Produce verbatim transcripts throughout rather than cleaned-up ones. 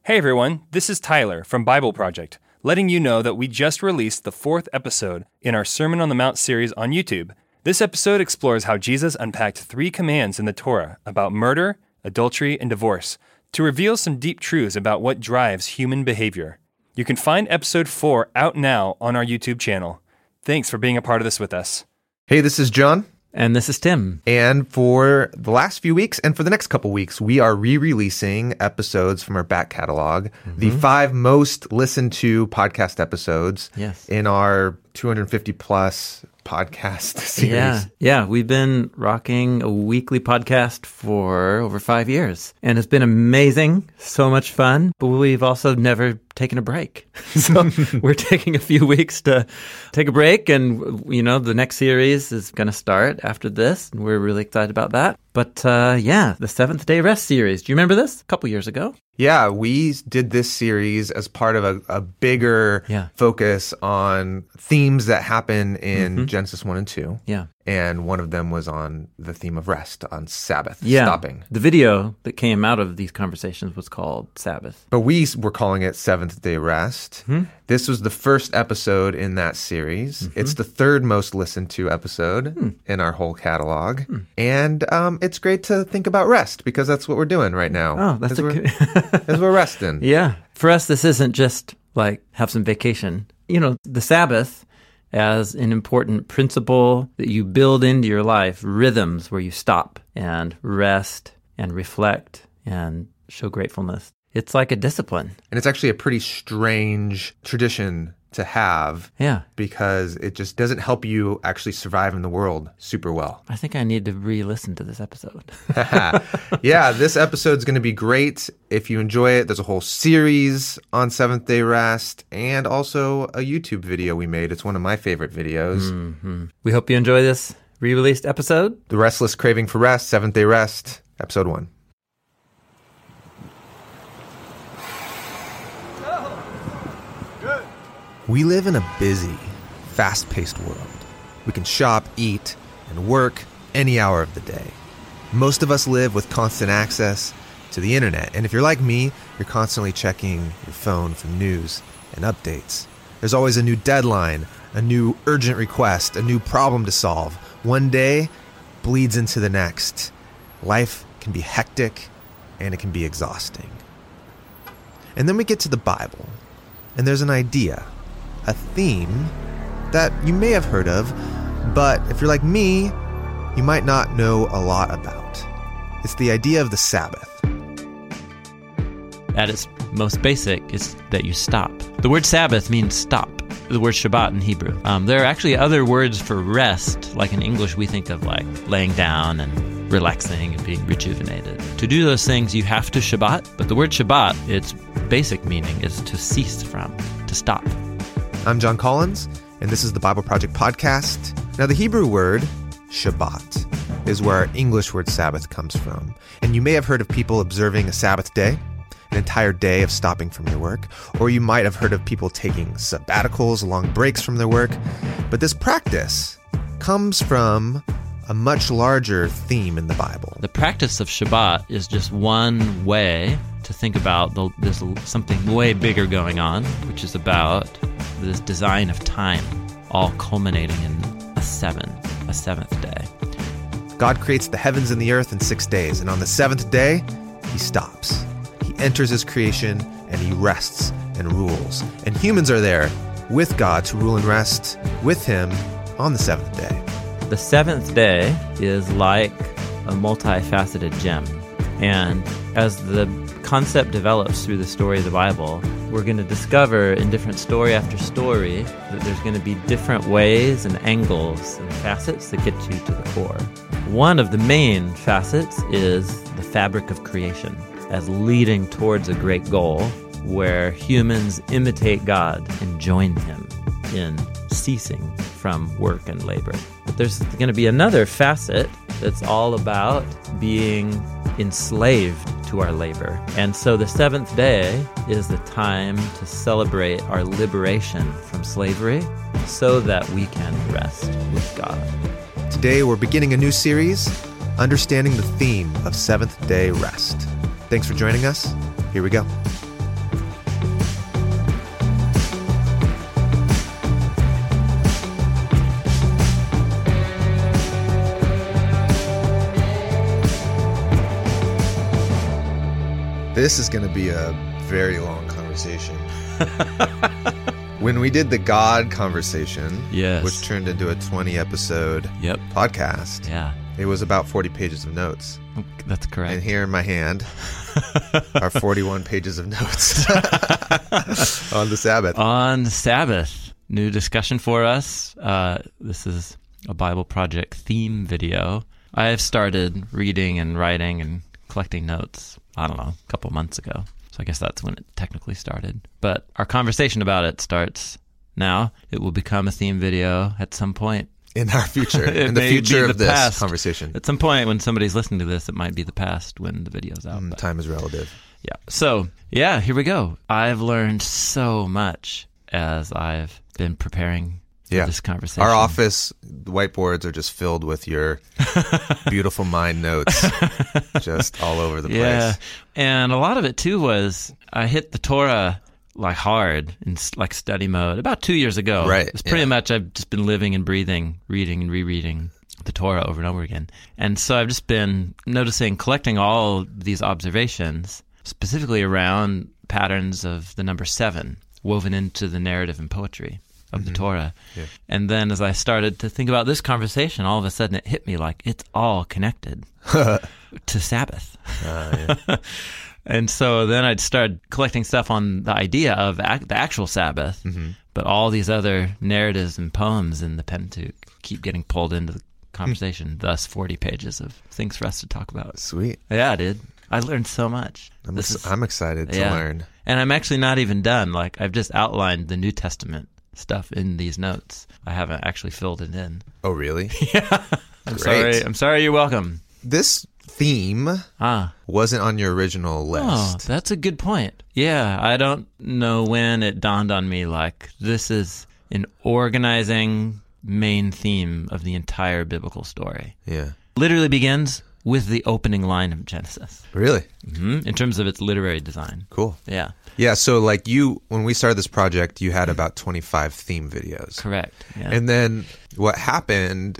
Hey everyone, this is Tyler from Bible Project, letting you know that we just released the fourth episode in our Sermon on the Mount series on YouTube. This episode explores how Jesus unpacked three commands in the Torah about murder, adultery, and divorce to reveal some deep truths about what drives human behavior. You can find episode four out now on our YouTube channel. Thanks for being a part of this with us. Hey, this is John. And this is Tim. And for the last few weeks and for the next couple weeks, we are re-releasing episodes from our back catalog, mm-hmm. the five most listened to podcast episodes yes. in our two hundred fifty plus podcast series. Yeah, yeah, we've been rocking a weekly podcast for over five years, and it's been amazing, so much fun, but we've also never taken a break. So we're taking a few weeks to take a break, and, you know, the next series is going to start after this, and we're really excited about that. But, uh, yeah, the Seventh Day Rest series. Do you remember this? A couple years ago? Yeah, we did this series as part of a, a bigger yeah. focus on themes that happen in mm-hmm. Genesis one and two. Yeah. And one of them was on the theme of rest, on Sabbath, yeah. stopping. The video that came out of these conversations was called Sabbath. But we were calling it Seventh Day Rest. Mm-hmm. This was the first episode in that series. Mm-hmm. It's the third most listened to episode mm-hmm. in our whole catalog. Mm-hmm. And um, it's great to think about rest because that's what we're doing right now. Oh, that's as a we're, good... as we're resting. Yeah. For us, this isn't just like have some vacation. You know, the Sabbath as an important principle that you build into your life, rhythms where you stop and rest and reflect and show gratefulness. It's like a discipline. And it's actually a pretty strange tradition to have. Yeah. Because it just doesn't help you actually survive in the world super well. I think I need to re-listen to this episode. Yeah, this episode's going to be great. If you enjoy it, there's a whole series on Seventh Day Rest and also a YouTube video we made. It's one of my favorite videos. Mm-hmm. We hope you enjoy this re-released episode. The Restless Craving for Rest, Seventh Day Rest, episode one. We live in a busy, fast-paced world. We can shop, eat, and work any hour of the day. Most of us live with constant access to the internet, and if you're like me, you're constantly checking your phone for news and updates. There's always a new deadline, a new urgent request, a new problem to solve. One day bleeds into the next. Life can be hectic, and it can be exhausting. And then we get to the Bible, and there's an idea, a theme that you may have heard of, but if you're like me, you might not know a lot about. It's the idea of the Sabbath. At its most basic is that you stop. The word Sabbath means stop. The word Shabbat in Hebrew. Um, there are actually other words for rest, like in English we think of like laying down and relaxing and being rejuvenated. To do those things, you have to Shabbat, but the word Shabbat, its basic meaning is to cease from, to stop. I'm John Collins, and this is the Bible Project Podcast. Now, the Hebrew word, Shabbat, is where our English word Sabbath comes from. And you may have heard of people observing a Sabbath day, an entire day of stopping from your work, or you might have heard of people taking sabbaticals, long breaks from their work. But this practice comes from a much larger theme in the Bible. The practice of Shabbat is just one way to think about the, there's something way bigger going on, which is about this design of time, all culminating in a seven, a seventh day. God creates the heavens and the earth in six days, and on the seventh day, he stops. He enters his creation, and he rests and rules. And humans are there with God to rule and rest with him on the seventh day. The seventh day is like a multifaceted gem. And as the concept develops through the story of the Bible, we're going to discover in different story after story that there's going to be different ways and angles and facets that get you to the core. One of the main facets is the fabric of creation as leading towards a great goal where humans imitate God and join him in ceasing from work and labor. But there's going to be another facet that's all about being enslaved to our labor. And so the seventh day is the time to celebrate our liberation from slavery so that we can rest with God. Today we're beginning a new series, understanding the theme of seventh day rest. Thanks for joining us. Here we go. This is going to be a very long conversation. When we did the God conversation, Yes. which turned into a twenty episode Yep. podcast, Yeah. it was about forty pages of notes. That's correct. And here in my hand are forty-one pages of notes on the Sabbath. On Sabbath, new discussion for us. Uh, this is a Bible Project theme video. I have started reading and writing and collecting notes, I don't know, a couple months ago. So I guess that's when it technically started. But our conversation about it starts now. It will become a theme video at some point. In our future, It in the may future be of the this past. conversation. At some point when somebody's listening to this, it might be the past when the video's out. Mm, but- time is relative. Yeah. So, yeah, here we go. I've learned so much as I've been preparing for Yeah. this conversation. Our office the whiteboards are just filled with your beautiful mind notes, just all over the place. Yeah. And a lot of it, too, was I hit the Torah like hard in s- like study mode about two years ago. Right, It's pretty yeah. much I've just been living and breathing, reading and rereading the Torah over and over again. And so I've just been noticing, collecting all these observations, specifically around patterns of the number seven woven into the narrative and poetry of the Torah. Yeah. And then as I started to think about this conversation, all of a sudden it hit me like it's all connected to Sabbath. Uh, yeah. And so then I'd start collecting stuff on the idea of ac- the actual Sabbath, Mm-hmm. but all these other narratives and poems in the Pentateuch keep getting pulled into the conversation, thus forty pages of things for us to talk about. Sweet. Yeah, dude. I learned so much. I'm, This ex- is- I'm excited to yeah. learn. And I'm actually not even done. Like, I've just outlined the New Testament stuff in these notes. I haven't actually filled it in. Oh, really? I'm Great. sorry. I'm sorry. You're welcome. This theme Ah. wasn't on your original Oh, list. that's a good point. Yeah, I don't know when it dawned on me like this is an organizing main theme of the entire biblical story. Yeah. Literally begins with the opening line of Genesis, Really? hmm in terms of its literary design. Cool. Yeah, Yeah, so like you, when we started this project, you had about twenty-five theme videos. correct. Yeah. And then what happened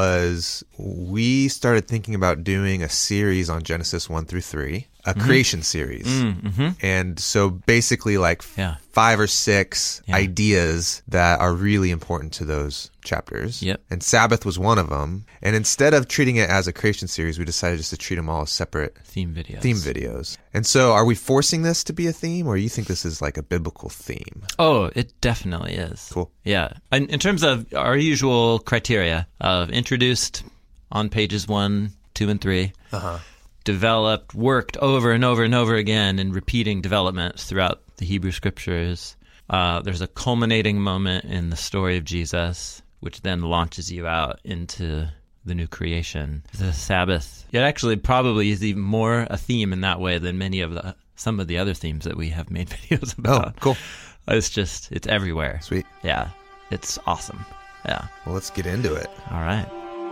was we started thinking about doing a series on Genesis one through three, a creation series. mm-hmm. And so basically like f- Yeah. five or six Yeah. ideas that are really important to those chapters. Yep. And Sabbath was one of them. And instead of treating it as a creation series, we decided just to treat them all as separate Theme videos. theme videos. And so are we forcing this to be a theme, or you think this is like a biblical theme? Oh, it definitely is. Cool. Yeah. In, in terms of our usual criteria of introduced on pages one, two, and three, Uh-huh. developed, worked over and over and over again in repeating developments throughout the Hebrew Scriptures. Uh, there's a culminating moment in the story of Jesus, which then launches you out into the new creation. The Sabbath. It actually probably is even more a theme in that way than many of the some of the other themes that we have made videos Oh, about. cool. It's just, it's everywhere. Sweet. Yeah. It's awesome. Yeah. Well, let's get into it. All right.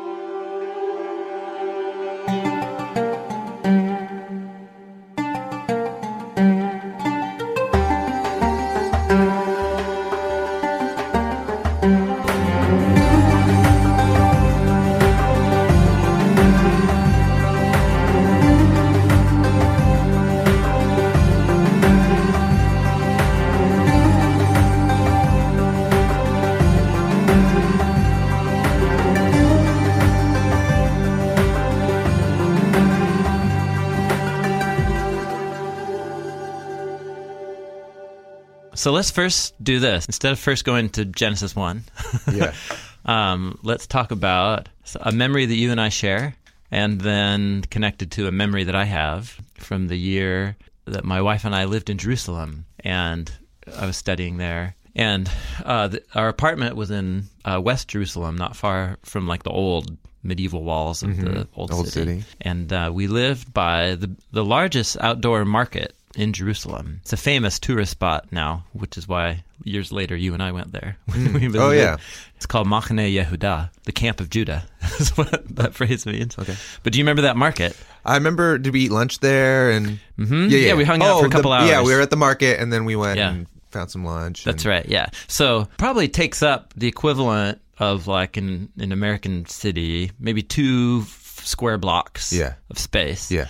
So let's first do this. Instead of first going to Genesis one, Yeah. um, let's talk about a memory that you and I share, and then connected to a memory that I have from the year that my wife and I lived in Jerusalem, and I was studying there. And uh, the, our apartment was in uh, West Jerusalem, not far from like the old medieval walls of the old, Old city. city. And uh, we lived by the the largest outdoor market in Jerusalem. It's a famous tourist spot now, which is why years later you and I went there. We visited. Oh, yeah. It's called Machane Yehuda, the camp of Judah. That's what that phrase means. Okay. But do you remember that market? I remember, did we eat lunch there? And Mhm. Yeah, we hung out for a couple the, hours. Yeah, we were at the market, and then we went Yeah. and found some lunch. That's and, right, yeah. So probably takes up the equivalent of like in an American city, maybe two f- square blocks Yeah. of space. Yeah.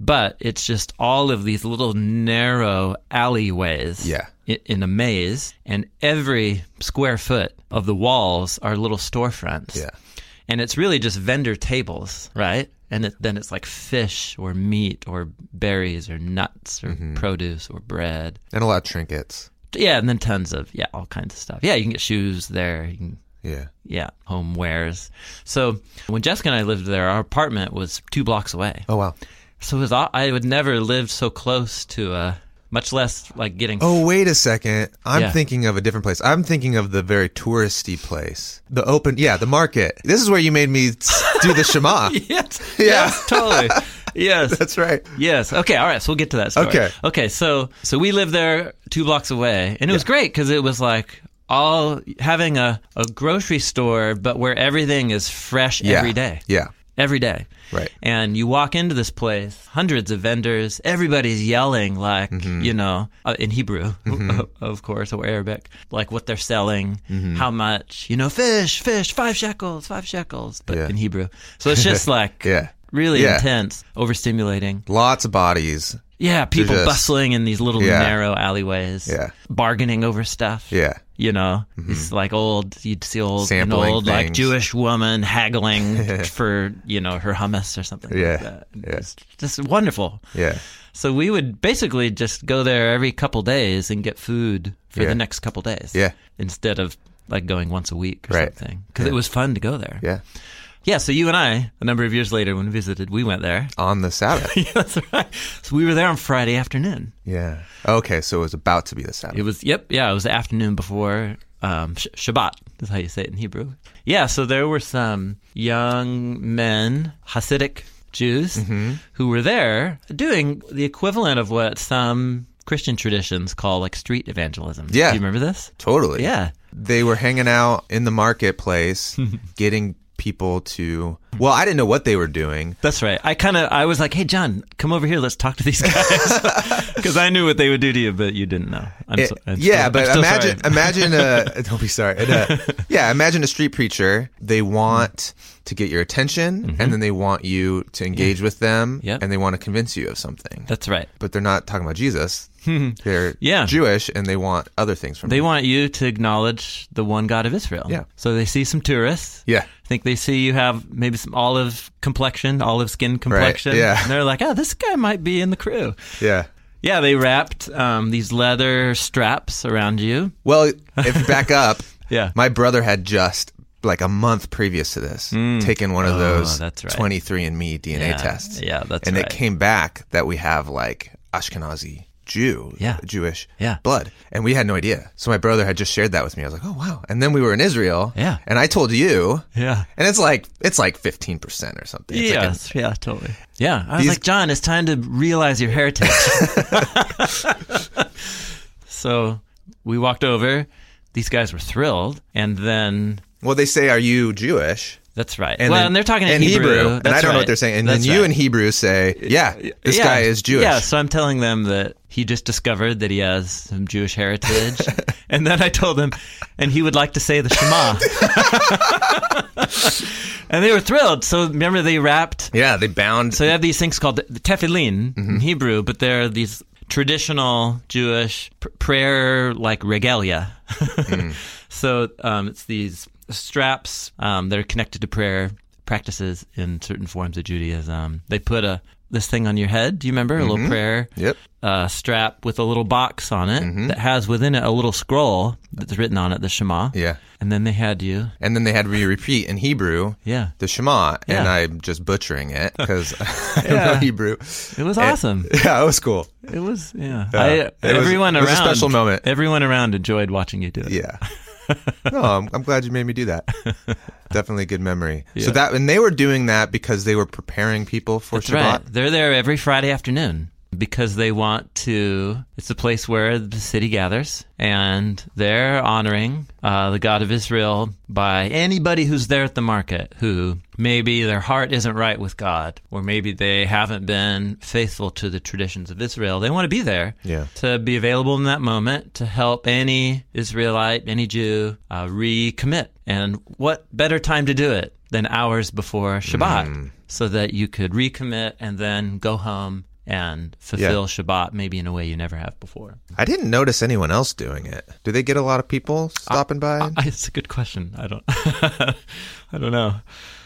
but it's just all of these little narrow alleyways Yeah. in, in a maze, and every square foot of the walls are little storefronts. Yeah. And it's really just vendor tables, right? And it, then it's like fish or meat or berries or nuts or Mm-hmm. produce or bread. And a lot of trinkets. Yeah, and then tons of, yeah, all kinds of stuff. Yeah, you can get shoes there. You can, Yeah. yeah, home wares. So when Jessica and I lived there, our apartment was two blocks away. Oh, wow. So it was, aw- I would never lived so close to, uh, much less like getting... Oh, wait a second. I'm Yeah. thinking of a different place. I'm thinking of the very touristy place. The open, yeah, the market. This is where you made me s- do the Shema. Yes, Yeah. yes, totally. Yes. That's right. Yes. Okay. All right. So we'll get to that story. Okay. Okay. So so we lived there two blocks away, and it was Yeah. great because it was like all having a, a grocery store, but where everything is fresh Yeah. every day. Yeah. Every day. Right. And you walk into this place, hundreds of vendors, everybody's yelling like, Mm-hmm. you know, uh, in Hebrew, of course, or Arabic, like what they're selling, Mm-hmm. how much, you know, fish, fish, five shekels, five shekels, but Yeah. in Hebrew. So it's just like Yeah. really Yeah. intense, overstimulating. Lots of bodies. Yeah, people just- bustling in these little Yeah. narrow alleyways, Yeah. bargaining over stuff. Yeah. You know, it's like old, you'd see old, an Sampling old like things. Jewish woman haggling for, you know, her hummus or something Yeah. like that. Yeah. It's just wonderful. Yeah. So we would basically just go there every couple days and get food for Yeah. the next couple days. Yeah. Instead of like going once a week or Right. something. Because Yeah. it was fun to go there. Yeah. Yeah, so you and I, a number of years later when we visited, we went there. On the Sabbath. Yeah, that's right. So we were there on Friday afternoon. Yeah. Okay. So it was about to be the Sabbath. It was, yep, yeah, it was the afternoon before um, Sh- Shabbat, is how you say it in Hebrew. Yeah, so there were some young men, Hasidic Jews, Mm-hmm. who were there doing the equivalent of what some Christian traditions call like street evangelism. Yeah. Do you remember this? Totally. Yeah. They were hanging out in the marketplace, getting people to. Well, I didn't know what they were doing. That's right. I kind of, I was like, hey, John, come over here. Let's talk to these guys. Because I knew what they would do to you, but you didn't know. I'm It- so, I'm yeah, still- but I'm still imagine, sorry. imagine a. Don't be sorry. And, uh, yeah, imagine a street preacher. They want to get your attention, and then they want you to engage with them, Mm-hmm. Yep. and they want to convince you of something. That's right. But they're not talking about Jesus. They're Yeah. Jewish, and they want other things from They you. want you to acknowledge the one God of Israel. Yeah. So they see some tourists. Yeah. I think they see you have maybe some olive complexion, olive skin complexion. yeah. And they're like, oh, this guy might be in the crew. Yeah. Yeah, they wrapped um, these leather straps around you. Well, if you back up, Yeah. my brother had just like a month previous to this taken one of Oh, those that's right. twenty-three and me D N A Yeah. tests. Yeah, that's and right. it came back that we have like Ashkenazi Jew, Yeah. Jewish Yeah. blood. And we had no idea. So my brother had just shared that with me. I was like, oh, wow. And then we were in Israel. Yeah. And I told you. Yeah. And it's like, it's like fifteen percent or something. It's like a- Yes, yeah, totally. Yeah, I was These- like, John, it's time to realize your heritage. So we walked over. These guys were thrilled. And then, well, they say, are you Jewish? that's right. And well, then- and they're talking in and Hebrew. and That's I don't know right. what they're saying. And That's then you right. in Hebrew say, yeah, this Yeah. guy is Jewish. Yeah, so I'm telling them that he just discovered that he has some Jewish heritage. And then I told him, and he would like to say the Shema. And they were thrilled. So remember they wrapped, Yeah, they bound. so they have these things called the tefillin Mm-hmm. in Hebrew, but they're these traditional Jewish pr- prayer like regalia. Mm. So um, it's these straps um, that are connected to prayer practices in certain forms of Judaism. They put a this thing on your head. Do you remember a little prayer Yep. uh, strap with a little box on it that has within it a little scroll that's written on it, the Shema. Yeah. And then they had you. And then they had me repeat in Hebrew Yeah. the Shema, and Yeah. I'm just butchering it because I don't Yeah. know Hebrew. It was And- awesome. yeah, it was cool. It was, yeah. Yeah. I, It was- everyone it was a around. special moment. Everyone around enjoyed watching you do it. Yeah. No, I'm, I'm glad you made me do that. Definitely a good memory. Yeah. So that, and they were doing that because they were preparing people for That's Shabbat. right. They're there every Friday afternoon because they want to. It's a place where the city gathers, and they're honoring uh, the God of Israel by anybody who's there at the market who maybe their heart isn't right with God, or maybe they haven't been faithful to the traditions of Israel. They want to be there Yeah. to be available in that moment to help any Israelite, any Jew uh, recommit. And what better time to do it than hours before Shabbat, so that you could recommit and then go home and fulfill Yeah. Shabbat maybe in a way you never have before. I didn't notice anyone else doing it. Do they get a lot of people stopping by? I, I, it's a good question. I don't I don't know.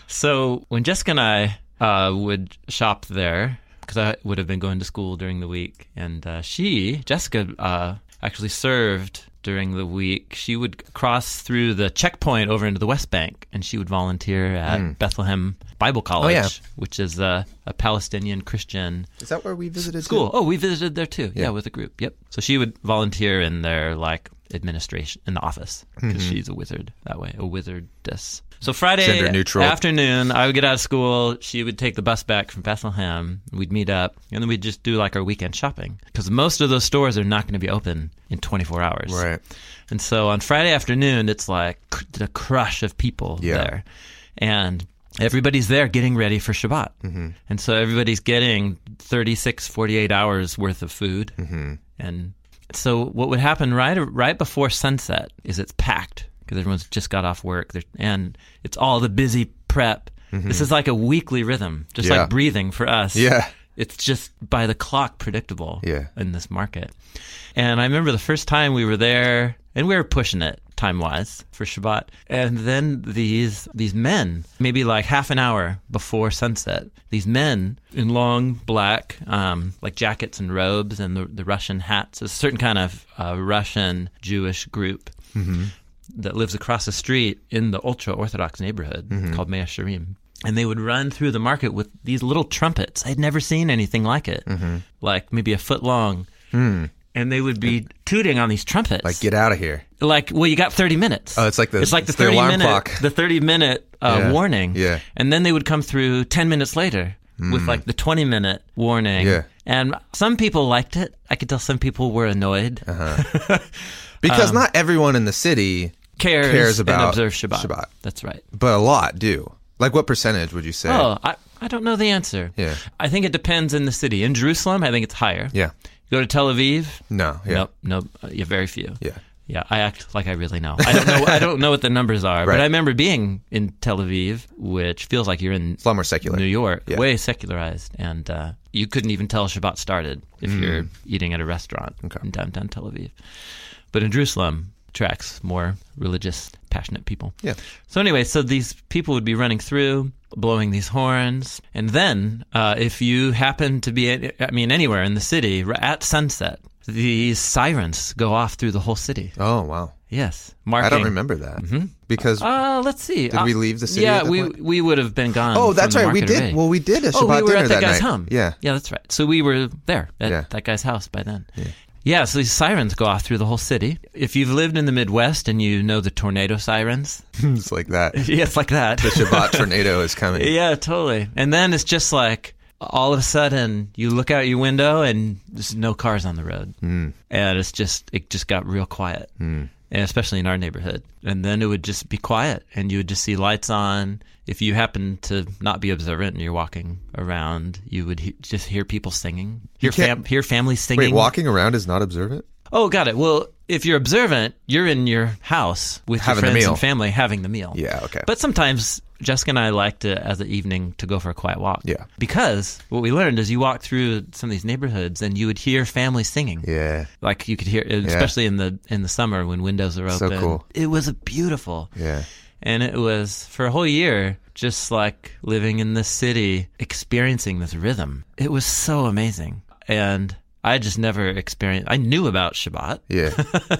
So when Jessica and I uh, would shop there, because I would have been going to school during the week, and uh, she, Jessica, uh, actually served during the week. She would cross through the checkpoint over into the West Bank, and she would volunteer at Mm. Bethlehem Bible College, yeah. which is a, a Palestinian Christian Is that where we visited school. too? Oh, we visited there too. Yeah. Yeah. with a group. Yep. So she would volunteer in their like administration in the office because Mm-hmm. she's a wizard that way, a wizardess. So Friday Gender neutral. afternoon, I would get out of school. She would take the bus back from Bethlehem. We'd meet up, and then we'd just do like our weekend shopping because most of those stores are not going to be open in twenty-four hours. Right. And so on Friday afternoon, it's like cr- the crush of people Yeah. there. And everybody's there getting ready for Shabbat. Mm-hmm. And so everybody's getting thirty-six, forty-eight hours worth of food. Mm-hmm. And so what would happen right right before sunset is it's packed because everyone's just got off work. They're, and it's all the busy prep. Mm-hmm. This is like a weekly rhythm, just Yeah. like breathing for us. Yeah. It's just by the clock predictable Yeah. in this market. And I remember the first time we were there, and we were pushing it time-wise for Shabbat. And then these these men, maybe like half an hour before sunset, these men in long black, um, like jackets and robes and the, the Russian hats, a certain kind of uh, Russian Jewish group Mm-hmm. that lives across the street in the ultra-Orthodox neighborhood Mm-hmm. called Mea Shearim. And they would run through the market with these little trumpets. I'd never seen anything like it, Mm-hmm. like maybe a foot long. Mm. And they would be tooting on these trumpets. Like, get out of here. Like, well, you got thirty minutes. Oh, it's like the- it's like the it's the thirty alarm minute clock. the thirty minute uh, Yeah. warning. Yeah. And then they would come through ten minutes later with like the twenty minute warning. Yeah. And some people liked it. I could tell some people were annoyed. Uh-huh. Because not everyone in the city, Cares, Cares about and observe Shabbat. Shabbat. That's right. but a lot do. Like, what percentage would you say? Oh, I, I don't know the answer. Yeah. I think it depends in the city. In Jerusalem, I think it's higher. Yeah. You go to Tel Aviv, No. Yeah. nope, nope, uh, yeah, very few. Yeah. Yeah, I act like I really know. I don't know. I don't know what the numbers are, Right. but I remember being in Tel Aviv, which feels like you're in It's a lot more secular. New York, Yeah. way secularized, and uh, you couldn't even tell Shabbat started if you're eating at a restaurant Mm. Okay. in downtown Tel Aviv. But in Jerusalem, tracks more religious, passionate people. Yeah. So anyway, so these people would be running through, blowing these horns, and then uh, if you happen to be, I mean, anywhere in the city r- at sunset, these sirens go off through the whole city. Oh, wow. Yes, marking. I don't remember that. Because, Uh, let's see. Did we leave the city Yeah, at that we point? we would have been gone. oh, from that's the right. We market did. already. Well, we did a Shabbat Oh, we were dinner at that that guy's night. home. Yeah. Yeah, that's right. So we were there at Yeah. that guy's house by then. Yeah. Yeah, so these sirens go off through the whole city. If you've lived in the Midwest and you know the tornado sirens, It's like that. yeah, it's like that. The Shabbat tornado is coming. Yeah, totally. And then it's just like all of a sudden you look out your window and there's no cars on the road. Mm. And it's just, it just got real quiet. Mm. And especially in our neighborhood. And then it would just be quiet and you would just see lights on. If you happen to not be observant and you're walking around, you would he- just hear people singing, hear, can't- fam- hear families singing. Wait, walking around is not observant? Oh, got it. Well, if you're observant, you're in your house with Having the your friends meal. and family having the meal. Yeah, okay. But sometimes Jessica and I liked it as an evening to go for a quiet walk. Yeah. Because what we learned is you walk through some of these neighborhoods and you would hear families singing. Yeah. Like you could hear, especially in the in the summer when windows are So open. cool. It was beautiful. Yeah. And it was, for a whole year, just like living in this city, experiencing this rhythm. It was so amazing. And I just never experienced, I knew about Shabbat, Yeah.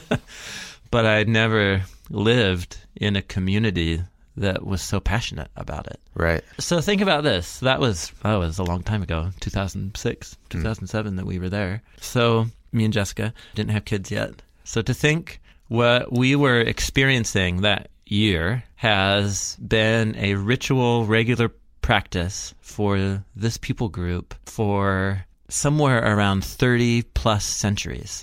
but I had never lived in a community that was so passionate about it. Right. So think about this. That was, that was a long time ago, two thousand six, two thousand seven that we were there. So me and Jessica didn't have kids yet. So to think what we were experiencing that year has been a ritual, regular practice for this people group for somewhere around thirty plus centuries.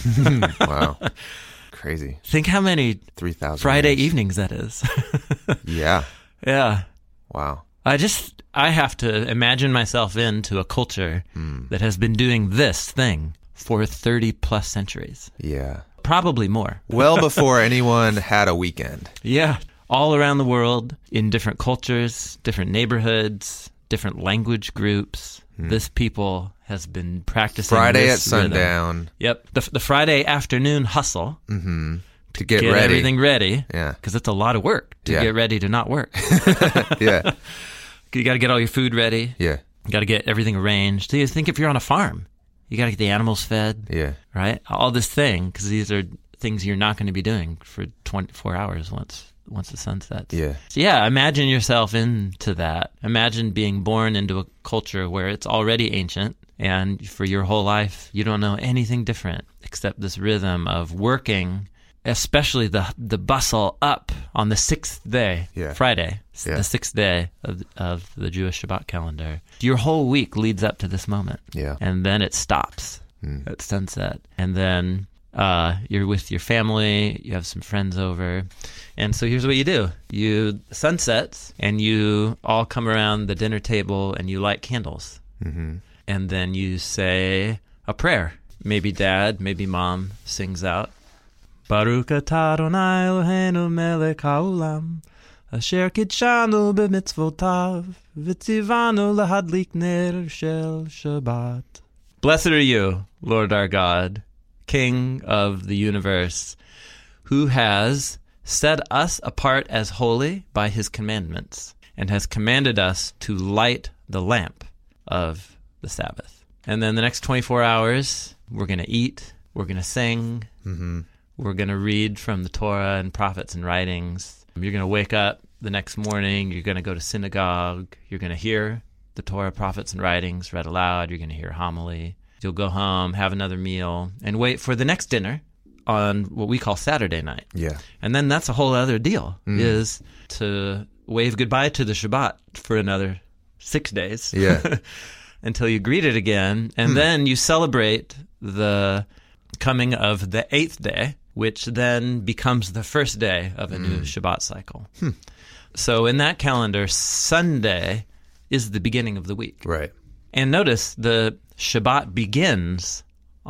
Wow. Crazy. Think how many three thousand Friday years. evenings that is. Yeah. Yeah. Wow. I just, I have to imagine myself into a culture that has been doing this thing for thirty plus centuries. Yeah. Probably more. Well before anyone had a weekend. Yeah. All around the world, in different cultures, different neighborhoods, different language groups. This people has been practicing Friday at this rhythm. sundown. Yep. The, the Friday afternoon hustle Mm-hmm. To get, get ready. everything ready. Yeah. Because it's a lot of work to Yeah. get ready to not work. Yeah. You got to get all your food ready. Yeah. You got to get everything arranged. So you think if you're on a farm, you got to get the animals fed, Yeah. right? All this thing, because these are things you're not going to be doing for twenty-four hours once once the sun sets. Yeah. So yeah, imagine yourself into that. Imagine being born into a culture where it's already ancient, and for your whole life, you don't know anything different except this rhythm of working, especially the the bustle up on the sixth day, Yeah. Friday, Yeah. the sixth day of, of the Jewish Shabbat calendar. Your whole week leads up to this moment. Yeah. And then it stops Mm. at sunset. And then uh, you're with your family, you have some friends over. And so here's what you do. You sunsets, and you all come around the dinner table, and you light candles. Mm-hmm. And then you say a prayer. Maybe dad, maybe mom sings out, Baruch atah Adonai Eloheinu melech haolam, asher kidshanu b'mitzvotav, v'tzivanu lahadlik ner shel Shabbat. Blessed are you, Lord our God, King of the universe, who has set us apart as holy by his commandments, and has commanded us to light the lamp of the Sabbath. And then the next twenty-four hours, we're going to eat, we're going to sing, Mm-hmm. we're going to read from the Torah and prophets and writings. You're going to wake up the next morning, you're going to go to synagogue, you're going to hear the Torah, prophets, and writings read aloud, you're going to hear homily. You'll go home, have another meal, and wait for the next dinner on what we call Saturday night. Yeah. And then that's a whole other deal, Mm. is to wave goodbye to the Shabbat for another six days. Yeah. Until you greet it again. And Hmm. then you celebrate the coming of the eighth day, which then becomes the first day of a new Shabbat cycle. Hmm. So in that calendar, Sunday is the beginning of the week. Right. And notice the Shabbat begins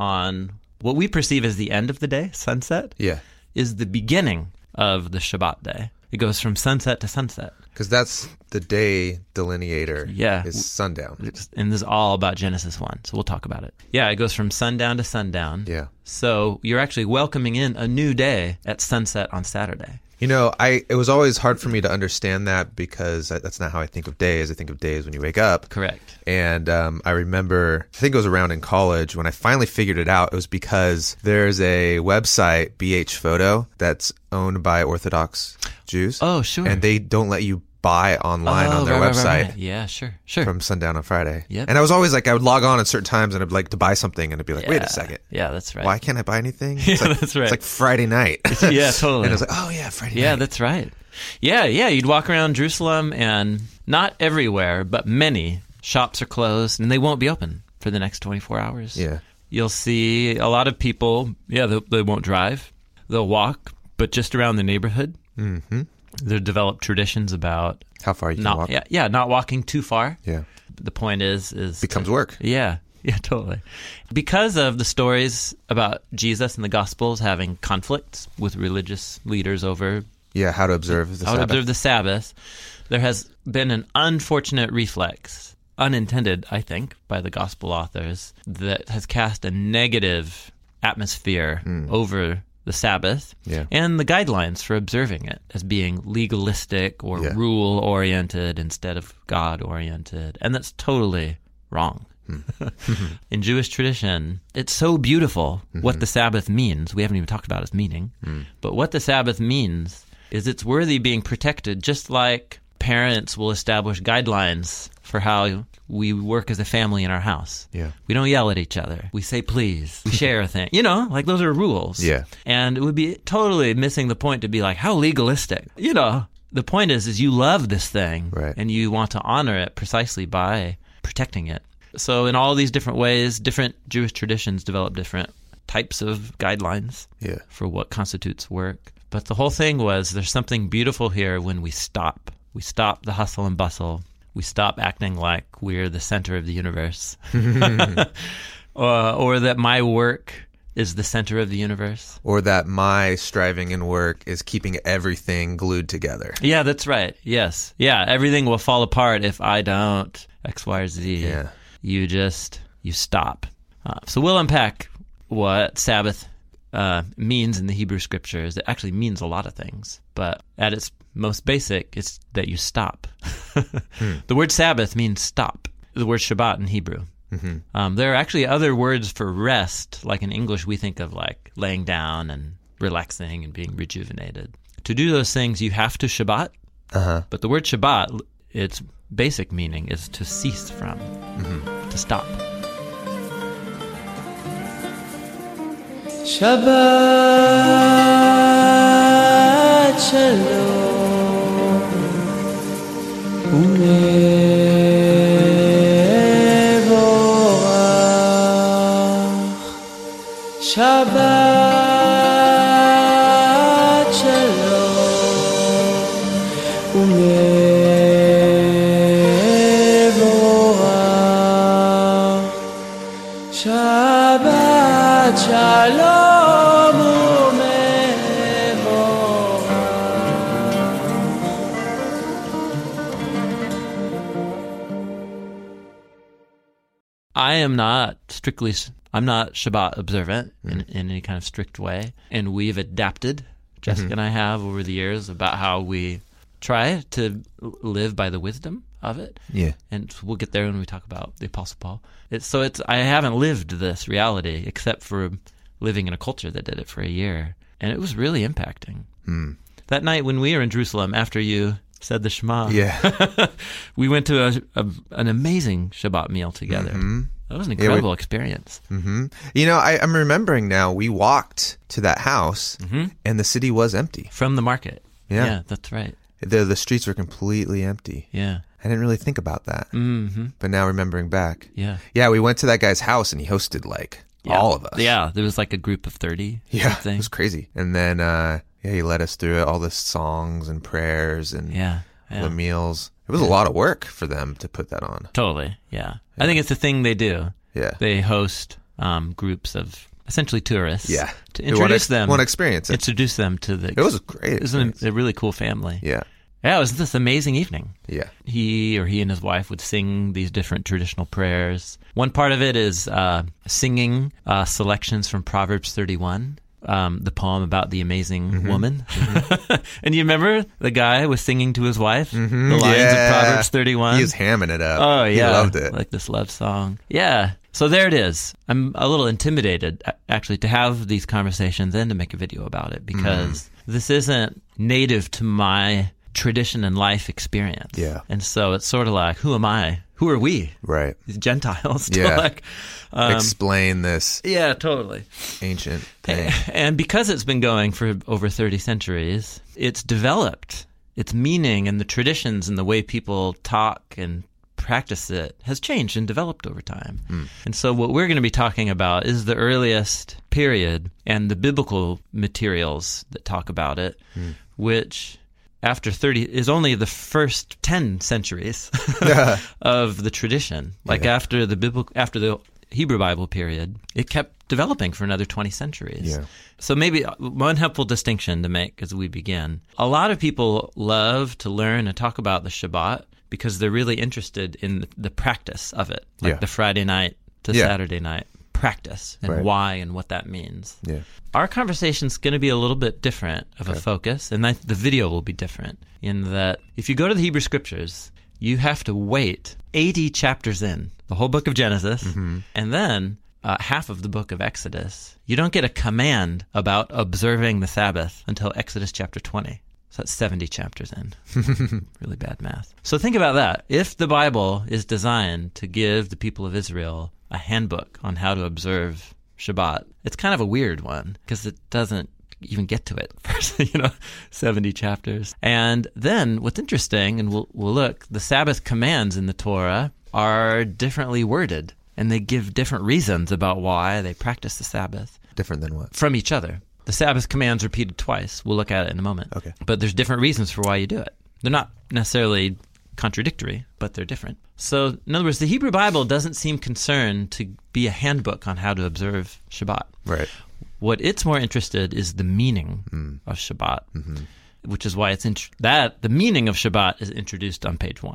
on what we perceive as the end of the day, sunset, Yeah. is the beginning of the Shabbat day. It goes from sunset to sunset. Because that's the day delineator. Yeah. Is sundown. It's- And this is all about Genesis one, so we'll talk about it. Yeah, it goes from sundown to sundown. Yeah. So you're actually welcoming in a new day at sunset on Saturday. You know, I it was always hard for me to understand that because that's not how I think of days. I think of days when you wake up. Correct. And um, I remember, I think it was around in college when I finally figured it out. It was because there's a website, B H Photo, that's owned by Orthodox Jews. Oh, sure. And they don't let you buy online oh, on their right, right, website right, right. Yeah, sure, sure. from sundown on Friday. Yep. And I was always like, I would log on at certain times and I'd like to buy something and I'd be like, wait Yeah. a second. Yeah, that's right. Why can't I buy anything? It's Yeah, like, that's right. It's like Friday night. Yeah, totally. And I was like, oh yeah, Friday Yeah, night. that's right. Yeah, yeah. You'd walk around Jerusalem, and not everywhere, but many shops are closed, and they won't be open for the next twenty-four hours. Yeah. You'll see a lot of people, yeah, they, they won't drive. They'll walk, but just around the neighborhood. Mm-hmm. They've developed traditions about How far you can not, walk. yeah, yeah, not walking too far. Yeah. The point is, is Becomes to- work. Yeah, yeah, totally. Because of the stories about Jesus and the Gospels having conflicts with religious leaders over Yeah, how to observe the how to Sabbath. observe the Sabbath, there has been an unfortunate reflex, unintended, I think, by the Gospel authors, that has cast a negative atmosphere over the Sabbath Yeah. and the guidelines for observing it as being legalistic or Yeah. rule-oriented instead of God-oriented. And that's totally wrong. In Jewish tradition, it's so beautiful what the Sabbath means. We haven't even talked about its meaning. But what the Sabbath means is it's worthy being protected, just like parents will establish guidelines for how we work as a family in our house. Yeah. We don't yell at each other. We say please. We share a thing. You know, like those are rules. Yeah. And it would be totally missing the point to be like, how legalistic? You know, the point is, is you love this thing. Right. And you want to honor it precisely by protecting it. So in all these different ways, different Jewish traditions develop different types of guidelines Yeah. for what constitutes work. But the whole thing was, there's something beautiful here when we stop. We stop the hustle and bustle. We stop acting like we're the center of the universe. uh, or that my work is the center of the universe. Or that my striving and work is keeping everything glued together. Yeah, that's right. Yes. Yeah, everything will fall apart if I don't X, Y, or Z. Yeah. You just, you stop. Uh, so we'll unpack what Sabbath uh, means in the Hebrew Scriptures. It actually means a lot of things, but at its most basic, it's that you stop. hmm. The word Sabbath means stop. The word Shabbat in Hebrew. Mm-hmm. Um, there are actually other words for rest, like in English we think of like laying down and relaxing and being rejuvenated. To do those things, you have to Shabbat, uh-huh. but the word Shabbat, its basic meaning is to cease from, mm-hmm. to stop. Shabbat Shalom Umevorach Shabbat Shalom Umevorach Shabbat Shalom I am not strictly, I'm not Shabbat observant mm. in, in any kind of strict way. And we've adapted, Jessica mm-hmm. and I have over the years, about how we try to live by the wisdom of it. Yeah. And we'll get there when we talk about the Apostle Paul. It's, so it's, I haven't lived this reality except for living in a culture that did it for a year. And it was really impacting. Mm. That night when we were in Jerusalem, after you said the Shema, yeah, we went to a, a, an amazing Shabbat meal together. Mm-hmm. That was an incredible yeah, experience. Mm-hmm. You know, I, I'm remembering now, we walked to that house mm-hmm. and the city was empty. From the market. Yeah. Yeah, that's right. The, the streets were completely empty. Yeah. I didn't really think about that. Mm-hmm. But now remembering back. Yeah. Yeah, we went to that guy's house and he hosted like yeah. all of us. Yeah, there was like a group of thirty. Yeah, it was crazy. And then, uh, yeah, he led us through it, all the songs and prayers and yeah, yeah. the meals. It was yeah. a lot of work for them to put that on. Totally, yeah. yeah. I think it's a thing they do. Yeah. They host um, groups of essentially tourists. Yeah. To introduce ex- them. Want to experience it. Introduce them to the... It was great. It was an, a really cool family. Yeah. Yeah, it was this amazing evening. Yeah. He or he and his wife would sing these different traditional prayers. One part of it is uh, singing uh, selections from Proverbs thirty-one, um, the poem about the amazing mm-hmm. woman. Mm-hmm. And you remember the guy was singing to his wife mm-hmm. the lines yeah. of Proverbs thirty-one? He was hamming it up. Oh, yeah. He loved it. Like this love song. Yeah. So there it is. I'm a little intimidated, actually, to have these conversations and to make a video about it because mm-hmm. this isn't native to my tradition and life experience. Yeah. And so it's sort of like, who am I? Who are we? Right. These Gentiles. To yeah. like, um, explain this. Yeah, totally. Ancient thing. And because it's been going for over thirty centuries, it's developed. Its meaning and the traditions and the way people talk and practice it has changed and developed over time. Mm. And so what we're going to be talking about is the earliest period and the biblical materials that talk about it, mm. which after thirty is only the first ten centuries of the tradition. Like yeah. after the biblical, after the Hebrew Bible period, it kept developing for another twenty centuries. Yeah. So maybe one helpful distinction to make as we begin. A lot of people love to learn and talk about the Shabbat because they're really interested in the practice of it, like yeah. the Friday night to yeah. Saturday night practice and right. why and what that means. Yeah. Our conversation's going to be a little bit different of okay. a focus, and the video will be different in that if you go to the Hebrew Scriptures, you have to wait eighty chapters in, the whole book of Genesis, mm-hmm. and then uh, half of the book of Exodus. You don't get a command about observing the Sabbath until Exodus chapter twenty. So that's seventy chapters in. Really bad math. So think about that. If the Bible is designed to give the people of Israel a handbook on how to observe Shabbat, it's kind of a weird one because it doesn't even get to it first, you know, seventy chapters. And then what's interesting, and we'll, we'll look, the Sabbath commands in the Torah are differently worded, and they give different reasons about why they practice the Sabbath. Different than what? From each other. The Sabbath command's repeated twice. We'll look at it in a moment. Okay. But there's different reasons for why you do it. They're not necessarily contradictory, but they're different. So, in other words, the Hebrew Bible doesn't seem concerned to be a handbook on how to observe Shabbat. Right. What it's more interested is the meaning mm. of Shabbat, mm-hmm. which is why it's int- that the meaning of Shabbat is introduced on page one.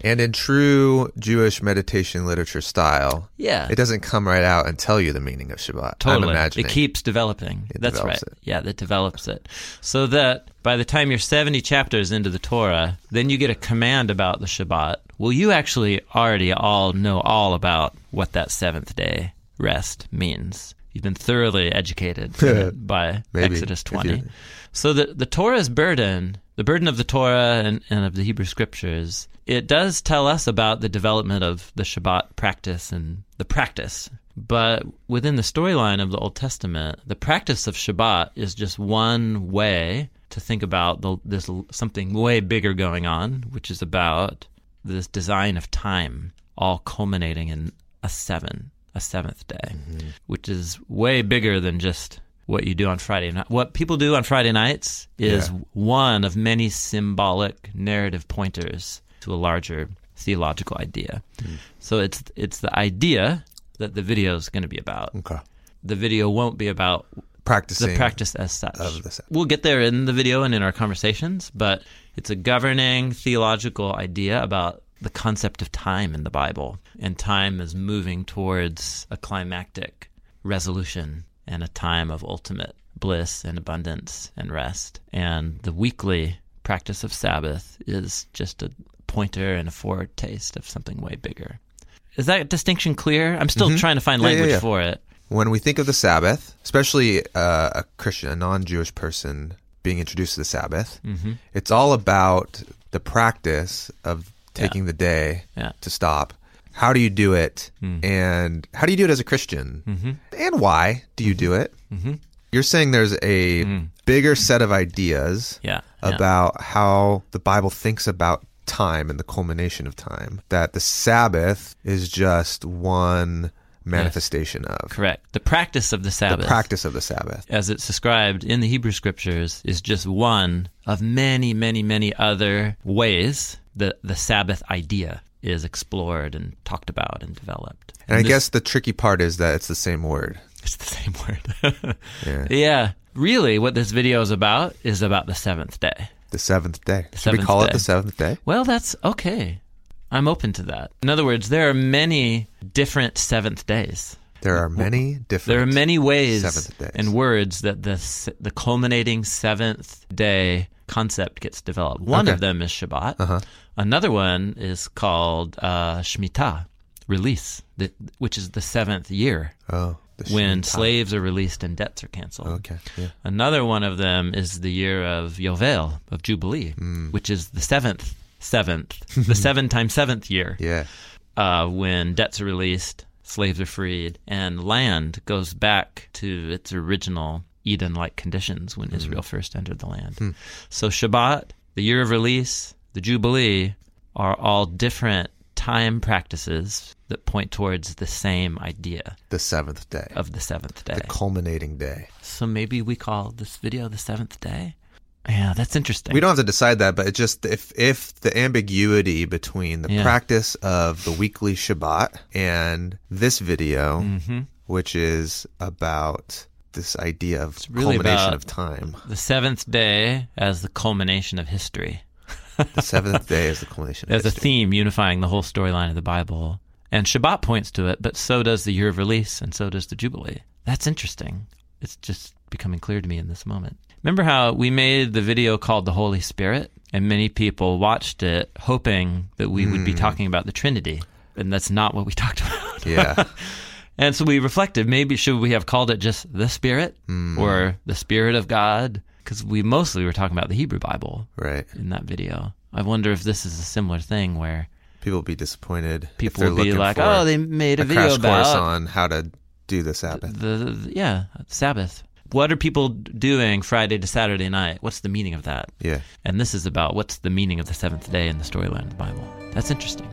And in true Jewish meditation literature style, Yeah. it doesn't come right out and tell you the meaning of Shabbat. Totally. I'm imagining. It keeps developing. It That's develops right. it. Yeah, that develops it. So that by the time you're seventy chapters into the Torah, then you get a command about the Shabbat. Well, you actually already all know all about what that seventh day rest means. You've been thoroughly educated in it by Maybe, Exodus if twenty. you- So the, the Torah's burden, the burden of the Torah and, and of the Hebrew Scriptures, it does tell us about the development of the Shabbat practice and the practice. But within the storyline of the Old Testament, the practice of Shabbat is just one way to think about the, this something way bigger going on, which is about this design of time, all culminating in a seven, a seventh day, mm-hmm. which is way bigger than just what you do on Friday night. What people do on Friday nights is Yeah. one of many symbolic narrative pointers to a larger theological idea. Mm. So it's it's the idea that the video is going to be about. Okay. The video won't be about Practicing the practice as such. of the Sabbath. We'll get there in the video and in our conversations, but it's a governing theological idea about the concept of time in the Bible. And time is moving towards a climactic resolution and a time of ultimate bliss and abundance and rest. And the weekly practice of Sabbath is just a pointer and a foretaste of something way bigger. Is that distinction clear? I'm still Mhm. trying to find Yeah, yeah, language yeah. for it. When we think of the Sabbath, especially uh, a Christian, a non-Jewish person being introduced to the Sabbath, Mm-hmm. it's all about the practice of taking the day Yeah. to stop. How do you do it? Mm. And how do you do it as a Christian? Mm-hmm. And why do you do it? Mm-hmm. You're saying there's a Mm. bigger set of ideas Yeah. yeah. about how the Bible thinks about time and the culmination of time, that the Sabbath is just one manifestation of. Correct. The practice of the Sabbath, The practice of the Sabbath. as it's described in the Hebrew Scriptures, is just one of many, many, many other ways that the Sabbath idea is explored and talked about and developed. And I this- guess the tricky part is that it's the same word. it's the same word. Yeah. Yeah. Really, what this video is about is about the seventh day. The seventh day. Should we seventh call it day. the seventh day? Well, that's okay. I'm open to that. In other words, there are many different seventh days. There are many different There are many ways seventh days. and words that the s- the culminating seventh day concept gets developed. One Okay. of them is Shabbat. Uh-huh. Another one is called uh, Shemitah, release, the, which is the seventh year Oh, the when Shemitah. slaves are released and debts are canceled. Okay, yeah. Another one of them is the year of Yovel, of Jubilee, Mm. which is the seventh, seventh, the seven times seventh year, Yeah. uh, when debts are released, slaves are freed, and land goes back to its original Eden-like conditions when Israel first entered the land. Hmm. So Shabbat, the year of release, the Jubilee, are all different time practices that point towards the same idea The seventh day. of the seventh day. The culminating day. So maybe we call this video the seventh day? Yeah, that's interesting. We don't have to decide that, but it just if if the ambiguity between the Yeah. practice of the weekly Shabbat and this video, Mm-hmm. which is about this idea of really culmination about- of time. The seventh day as the culmination of history. The seventh day is the culmination of As a history. theme unifying the whole storyline of the Bible. And Shabbat points to it, but so does the year of release, and so does the Jubilee. That's interesting. It's just becoming clear to me in this moment. Remember how we made the video called The Holy Spirit? And many people watched it hoping that we would be talking about the Trinity. And that's not what we talked about. Yeah. And so we reflected, maybe should we have called it just the Spirit Mm. or the Spirit of God? Because we mostly were talking about the Hebrew Bible Right. in that video. I wonder if this is a similar thing where People will be disappointed. if people they're will be looking like, for oh, they made a, a video crash about course on how to do the Sabbath. the, the yeah Sabbath. What are people doing Friday to Saturday night? What's the meaning of that? Yeah. And this is about what's the meaning of the seventh day in the storyline of the Bible. That's interesting.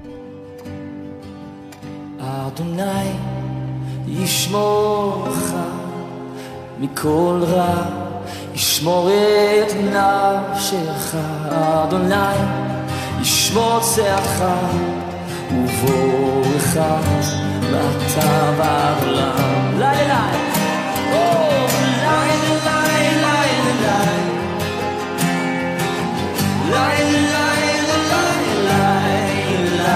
אדוני ישמורך מכל רע, ישמור את נפשך. אדוני ישמור צאתך ובואך מעתה ועד עולם. לילה לילה, או לילה לילה לילה, לילה לילה לילה לילה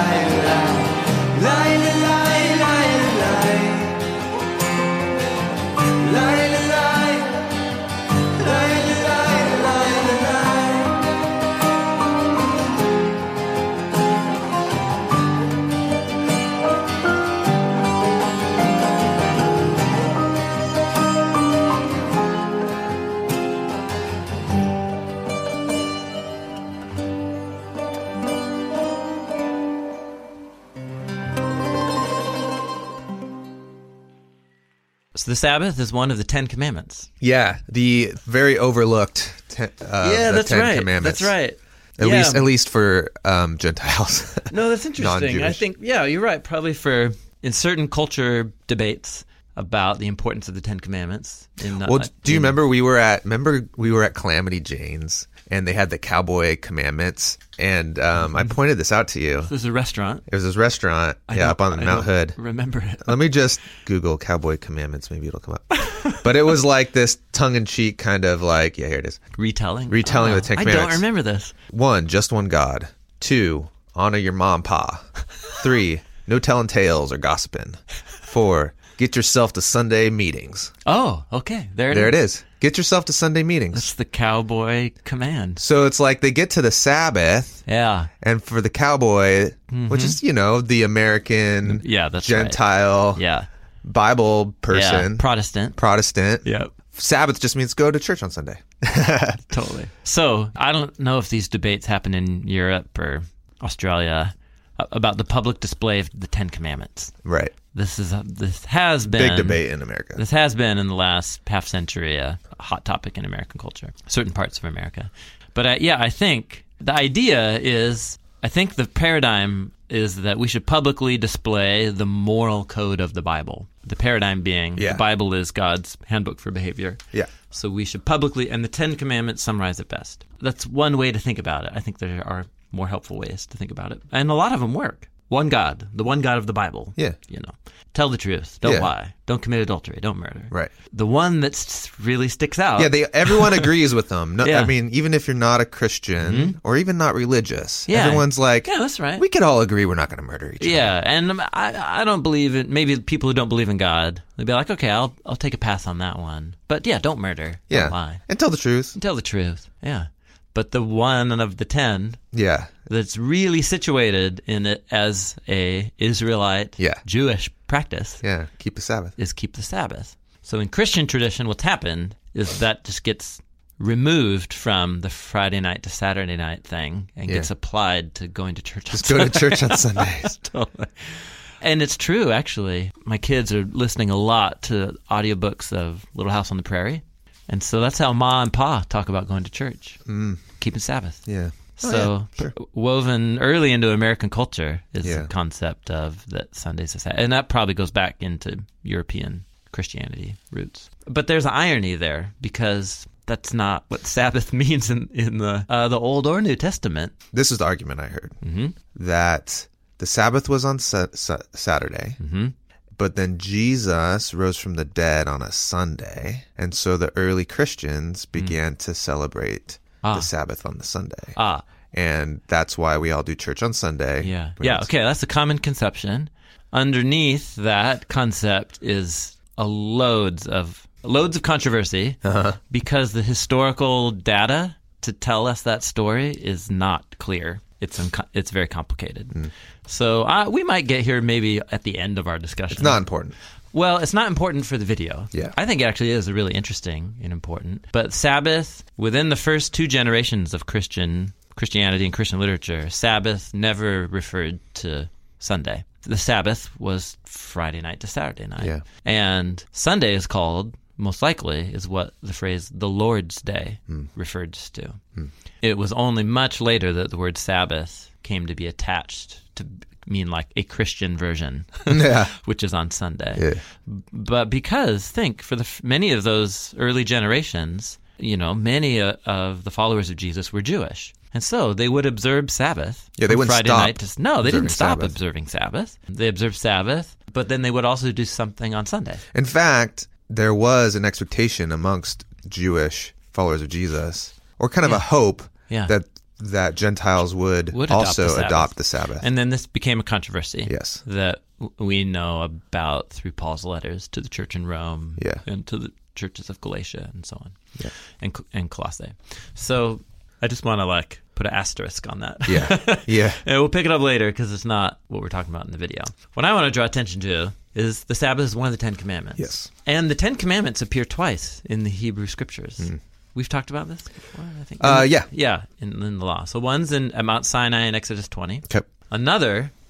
So the Sabbath is one of the Ten Commandments. Yeah, the very overlooked ten, uh, yeah, the that's Ten right. Commandments. That's right. At yeah. least, at least for um, Gentiles. No, that's interesting. I Non-Jewish. think, yeah, you're right. Probably for in certain culture debates about the importance of the Ten Commandments. In, uh, Well, do you in- remember we were at remember we were at Calamity Jane's and they had the cowboy commandments, and um, I pointed this out to you. This is a restaurant. It was this restaurant, I yeah, don't- up on I Mount don't Hood. Remember it? Let me just Google cowboy commandments. Maybe it'll come up. But it was like this tongue-in-cheek kind of like, yeah, here it is. Retelling. Retelling Oh, of the Ten I Commandments. don't remember this. One, just one God. Two, honor your mom and pa. Three, no telling tales or gossiping. Four, get yourself to Sunday meetings. Oh, okay. There it There is. it is. Get yourself to Sunday meetings. That's the cowboy command. So it's like they get to the Sabbath, Yeah. and for the cowboy, which is, you know, the American Yeah, that's right. Gentile Yeah. Bible person, Yeah. Protestant. Protestant, Yep. Sabbath just means go to church on Sunday. Totally. So I don't know if these debates happen in Europe or Australia uh, about the public display of the Ten Commandments. Right. This is a, this has been Big debate in America. This has been in the last half century a hot topic in American culture, certain parts of America. But uh, yeah, I think the idea is, I think the paradigm is that we should publicly display the moral code of the Bible. The paradigm being Yeah. the Bible is God's handbook for behavior. Yeah. So we should publicly, and the Ten Commandments summarize it best. That's one way to think about it. I think there are more helpful ways to think about it. And a lot of them work. One God, the one God of the Bible. Yeah. You know, tell the truth. Don't Yeah. lie. Don't commit adultery. Don't murder. Right. The one that really sticks out. Yeah, they everyone agrees with them. No, Yeah. I mean, even if you're not a Christian or even not religious, Yeah. everyone's like, Yeah, that's right. we could all agree we're not going to murder each other. Yeah, and um, I I don't believe it. Maybe people who don't believe in God, they'd be like, okay, I'll I'll take a pass on that one. But yeah, don't murder. Yeah. Don't lie. And tell the truth. Tell the truth. Yeah. But the one of the ten Yeah. that's really situated in it as a Israelite Yeah. Jewish practice Yeah. Keep the Sabbath. is keep the Sabbath. So in Christian tradition, what's happened is that just gets removed from the Friday night to Saturday night thing and Yeah. gets applied to going to church Just on go to church on Sundays. Totally. And it's true, actually. My kids are listening a lot to audiobooks of Little House on the Prairie. And so that's how Ma and Pa talk about going to church, mm. keeping Sabbath. Yeah. Oh, So yeah, sure. woven early into American culture is Yeah. the concept of that Sunday's a Sabbath. And that probably goes back into European Christianity roots. But there's an irony there because that's not what Sabbath means in, in the uh, the Old or New Testament. This is the argument I heard Mm-hmm. that the Sabbath was on sa- sa- Saturday, Mm-hmm. but then Jesus rose from the dead on a Sunday. And so the early Christians began to celebrate Ah. the Sabbath on the Sunday. Ah, And that's why we all do church on Sunday. yeah. We Yeah, don't- okay, that's a common conception. Underneath that concept is a loads of loads of controversy Uh-huh. because the historical data to tell us that story is not clear. It's unco- it's very complicated. Mm. So uh, we might get here maybe at the end of our discussion. It's not important. Well, it's not important for the video. Yeah. I think it actually is really interesting and important. But Sabbath, within the first two generations of Christian Christianity and Christian literature, Sabbath never referred to Sunday. The Sabbath was Friday night to Saturday night. Yeah. And Sunday is called, most likely, is what the phrase the Lord's Day Hmm. referred to. It was only much later that the word Sabbath came to be attached to mean like a Christian version, Yeah. which is on Sunday. Yeah. But because, think, for the many of those early generations, you know, many uh, of the followers of Jesus were Jewish. And so they would observe Sabbath. Yeah, they from wouldn't Friday stop night to, No, they didn't observing stop Sabbath. observing Sabbath. They observed Sabbath, but then they would also do something on Sunday. In fact, there was an expectation amongst Jewish followers of Jesus, or kind of Yeah. a hope Yeah. that that Gentiles would, Would adopt also the Sabbath. adopt the Sabbath. And then this became a controversy. Yes. That w- we know about through Paul's letters to the church in Rome Yeah. and to the churches of Galatia and so on. Yeah. And, and Colossae. So I just want to like put an asterisk on that. Yeah. Yeah. And we'll pick it up later because it's not what we're talking about in the video. What I want to draw attention to is the Sabbath is one of the Ten Commandments. Yes. And the Ten Commandments appear twice in the Hebrew Scriptures. We've talked about this before, I think. Uh, yeah. Yeah, in, in the law. So one's in at Mount Sinai in Exodus twenty. Okay. Another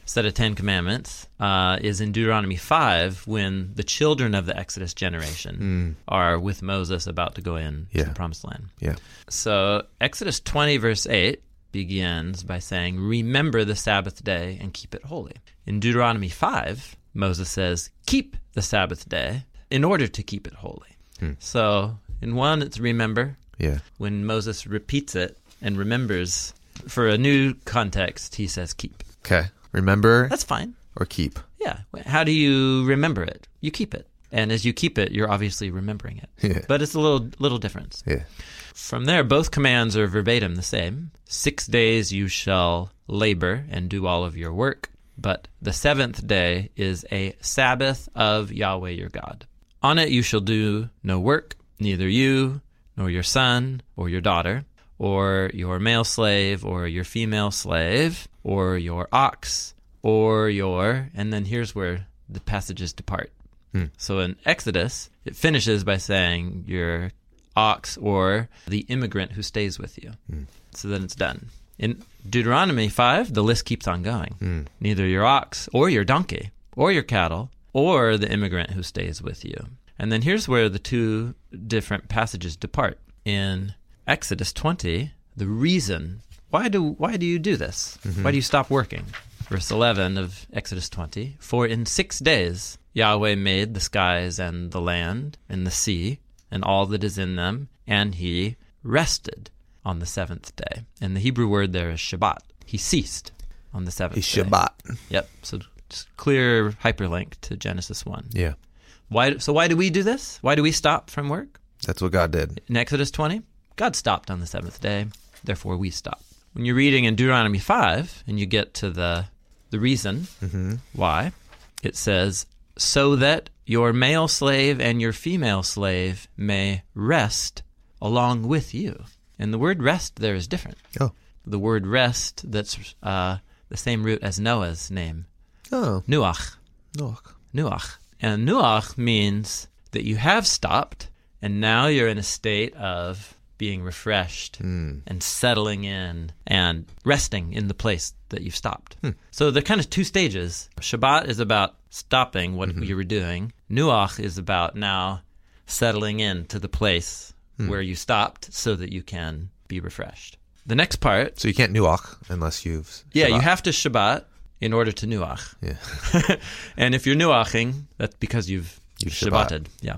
set of Ten Commandments uh, is in Deuteronomy five, when the children of the Exodus generation mm. are with Moses about to go in yeah. to the Promised Land. Yeah. So Exodus twenty, verse eight, begins by saying, remember the Sabbath day and keep it holy. In Deuteronomy five, Moses says, keep the Sabbath day in order to keep it holy. Hmm. So in one, it's remember. Yeah. When Moses repeats it and remembers, for a new context, he says keep. Okay. Remember. That's fine. Or keep. Yeah. How do you remember it? You keep it. And as you keep it, you're obviously remembering it. Yeah. But it's a little little difference. Yeah. From there, both commands are verbatim the same. Six days you shall labor and do all of your work, but the seventh day is a Sabbath of Yahweh your God. On it you shall do no work, neither you, nor your son, or your daughter, or your male slave, or your female slave, or your ox, or your... And then here's where the passages depart. Hmm. So in Exodus, it finishes by saying your ox or the immigrant who stays with you. Hmm. So then it's done. In Deuteronomy five, the list keeps on going. Hmm. Neither your ox or your donkey or your cattle or the immigrant who stays with you. And then here's where the two different passages depart. In Exodus twenty, the reason, why do why do you do this? Mm-hmm. Why do you stop working? Verse eleven of Exodus twenty, for in six days Yahweh made the skies and the land and the sea and all that is in them, and he rested on the seventh day. And the Hebrew word there is Shabbat. He ceased on the seventh he day. Shabbat. Yep. So just clear hyperlink to Genesis one. Yeah. Why? So why do we do this? Why do we stop from work? That's what God did. In Exodus twenty, God stopped on the seventh day. Therefore, we stop. When you're reading in Deuteronomy five and you get to the the reason mm-hmm. why, it says, so that your male slave and your female slave may rest along with you. And the word rest there is different. Oh. The word rest, that's uh, the same root as Noah's name. Oh. Nuach. Nuach. Nuach. And Nuach means that you have stopped, and now you're in a state of being refreshed mm. and settling in and resting in the place that you've stopped. Hmm. So they're kind of two stages. Shabbat is about stopping what mm-hmm. you were doing. Nuach is about now settling in to the place hmm. where you stopped so that you can be refreshed. The next part... So you can't Nuach unless you've... Shabbat. Yeah, you have to Shabbat in order to Nuach. Yeah. And if you're Nuaching, that's because you've, you've Shabbated. Yeah.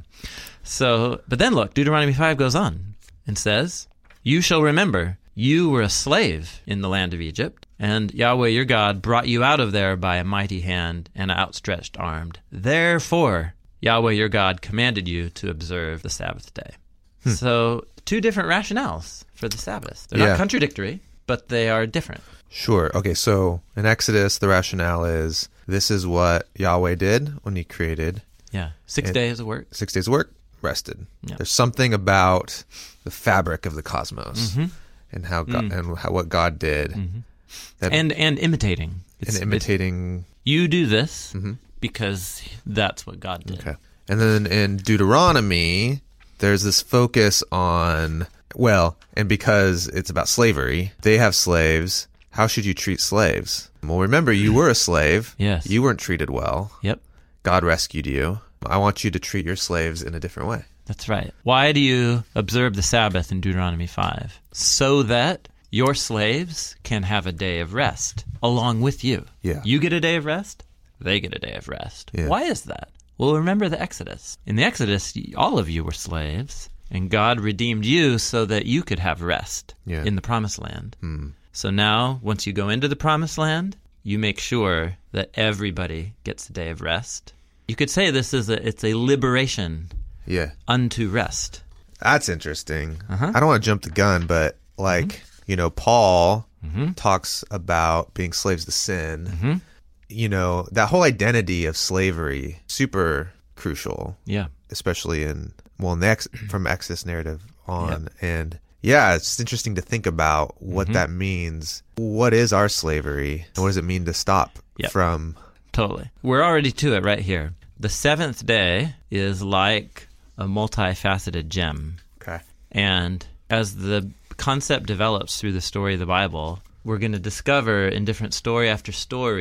So, but then look, Deuteronomy five goes on and says, you shall remember, you were a slave in the land of Egypt, and Yahweh your God brought you out of there by a mighty hand and an outstretched arm. Therefore, Yahweh your God commanded you to observe the Sabbath day. Hmm. So, two different rationales for the Sabbath. They're yeah. not contradictory, but they are different. Sure. Okay, so in Exodus, the rationale is this is what Yahweh did when he created. Yeah, six days of work. Six days of work, rested. Yeah. There's something about the fabric of the cosmos mm-hmm. and how God, mm. and how, what God did. Mm-hmm. That, and and imitating. It's, and imitating. You do this mm-hmm. because that's what God did. Okay. And then in Deuteronomy, there's this focus on, well, and because it's about slavery, they have slaves. How should you treat slaves? Well, remember, you were a slave. Yes. You weren't treated well. Yep. God rescued you. I want you to treat your slaves in a different way. That's right. Why do you observe the Sabbath in Deuteronomy five? So that your slaves can have a day of rest along with you. Yeah. You get a day of rest, they get a day of rest. Yeah. Why is that? Well, remember the Exodus. In the Exodus, all of you were slaves, and God redeemed you so that you could have rest yeah. in the Promised Land. Hmm. So now, once you go into the Promised Land, you make sure that everybody gets a day of rest. You could say this is a it's a liberation yeah. unto rest. That's interesting. Uh-huh. I don't want to jump the gun, but like, mm-hmm. you know, Paul mm-hmm. talks about being slaves to sin. Mm-hmm. You know, that whole identity of slavery, super crucial. Yeah. Especially in, well, in the ex, from Exodus narrative on. Yep. And yeah, it's interesting to think about what mm-hmm. that means. What is our slavery? And what does it mean to stop yep. from... Totally. We're already to it right here. The seventh day is like a multifaceted gem. Okay. And as the concept develops through the story of the Bible, we're going to discover in different story after story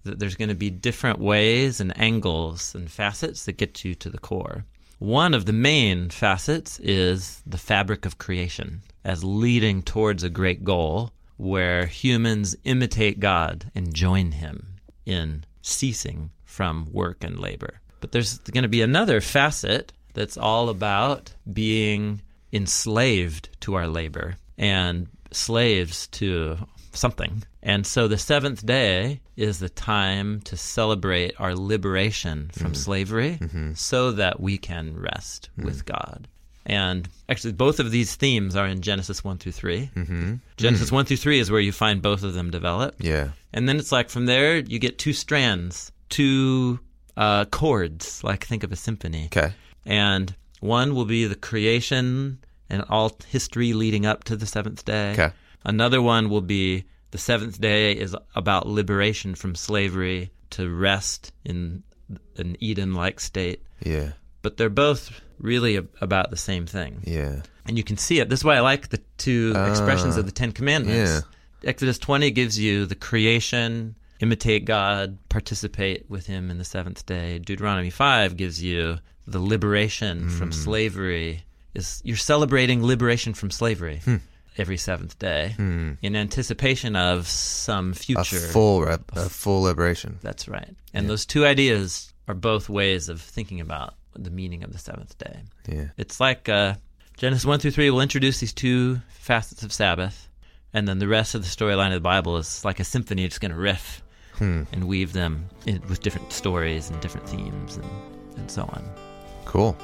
that there's going to be different ways and angles and facets that get you to the core. One of the main facets is the fabric of creation as leading towards a great goal where humans imitate God and join him in ceasing from work and labor. But there's going to be another facet that's all about being enslaved to our labor and slaves to something. And so the seventh day is the time to celebrate our liberation from mm-hmm. slavery mm-hmm. so that we can rest mm-hmm. with God. And actually, both of these themes are in Genesis one through three. Mm-hmm. Genesis mm-hmm. one through three is where you find both of them developed. Yeah. And then it's like from there, you get two strands, two uh, chords, like think of a symphony. Okay. And one will be the creation and all history leading up to the seventh day. Okay. Another one will be the seventh day is about liberation from slavery to rest in an Eden-like state. Yeah. But they're both really about the same thing. Yeah. And you can see it. This is why I like the two uh, expressions of the Ten Commandments. Yeah. Exodus twenty gives you the creation, imitate God, participate with him in the seventh day. Deuteronomy five gives you the liberation mm. from slavery. Is You're celebrating liberation from slavery hmm. every seventh day hmm. in anticipation of some future. A full, rep, a full liberation. That's right. And yeah. those two ideas are both ways of thinking about the meaning of the seventh day. Yeah. It's like uh, Genesis one through three will introduce these two facets of Sabbath, and then the rest of the storyline of the Bible is like a symphony just going to riff hmm. and weave them in, with different stories and different themes and, and so on. Cool.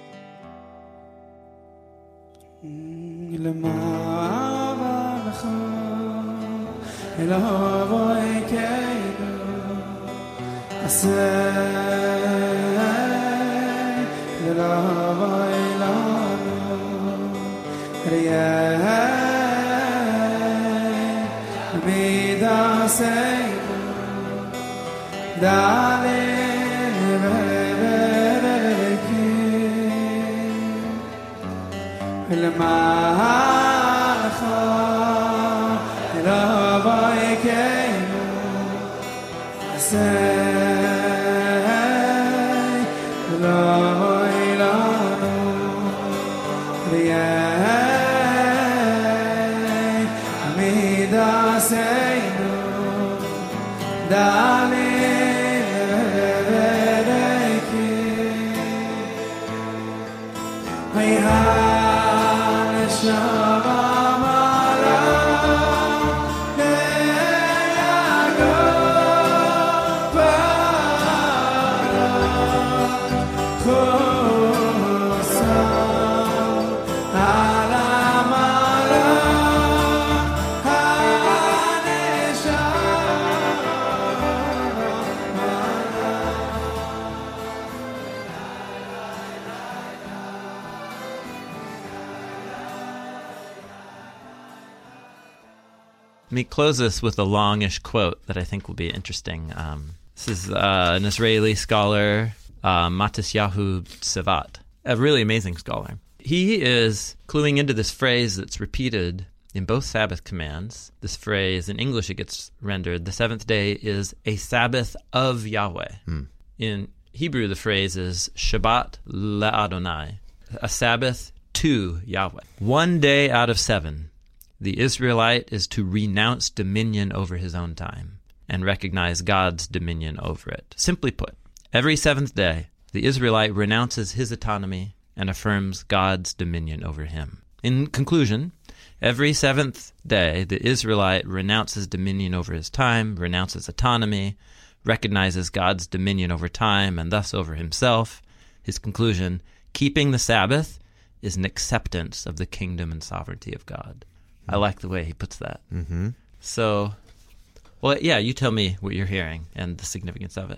Let me close this with a longish quote that I think will be interesting. Um, this is uh, an Israeli scholar, uh, Matisyahu Savat, a really amazing scholar. He is cluing into this phrase that's repeated in both Sabbath commands. This phrase, in English it gets rendered, the seventh day is a Sabbath of Yahweh. Hmm. In Hebrew, the phrase is Shabbat le'Adonai, a Sabbath to Yahweh. One day out of seven, the Israelite is to renounce dominion over his own time and recognize God's dominion over it. Simply put, every seventh day, the Israelite renounces his autonomy and affirms God's dominion over him. In conclusion, every seventh day, the Israelite renounces dominion over his time, renounces autonomy, recognizes God's dominion over time and thus over himself. His conclusion, keeping the Sabbath is an acceptance of the kingdom and sovereignty of God. I like the way he puts that. Mm-hmm. So, well, yeah, you tell me what you're hearing and the significance of it.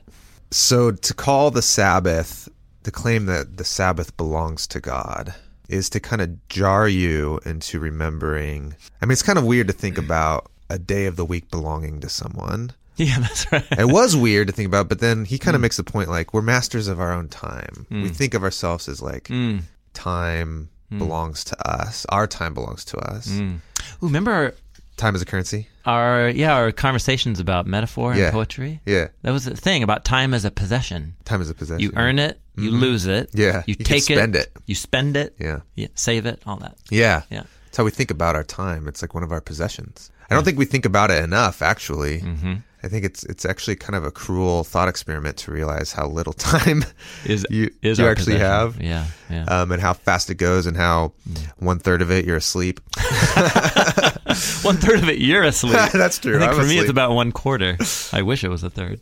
So to call the Sabbath, to claim that the Sabbath belongs to God, is to kind of jar you into remembering. I mean, it's kind of weird to think about a day of the week belonging to someone. Yeah, that's right. It was weird to think about, but then he kind of mm. makes the point, like, we're masters of our own time. Mm. We think of ourselves as, like, mm. time belongs to us. Our time belongs to us. Mm. Ooh, remember our Time as a currency? Our yeah, our conversations about metaphor and Yeah. poetry. Yeah. That was the thing about time as a possession. Time as a possession. You earn it, you lose it. Yeah. You, You can take spend it. You spend it. Yeah. Yeah. Save it. All that. Yeah. Yeah. That's how we think about our time. It's like one of our possessions. I don't think we think about it enough, actually. Mm-hmm. I think it's it's actually kind of a cruel thought experiment to realize how little time Is you, is you our actually possession. have. Yeah. Yeah. Um, and how fast it goes, and how one third of it you're asleep. One third of it you're asleep. That's true. I think I'm for me asleep. it's about one quarter. I wish it was a third.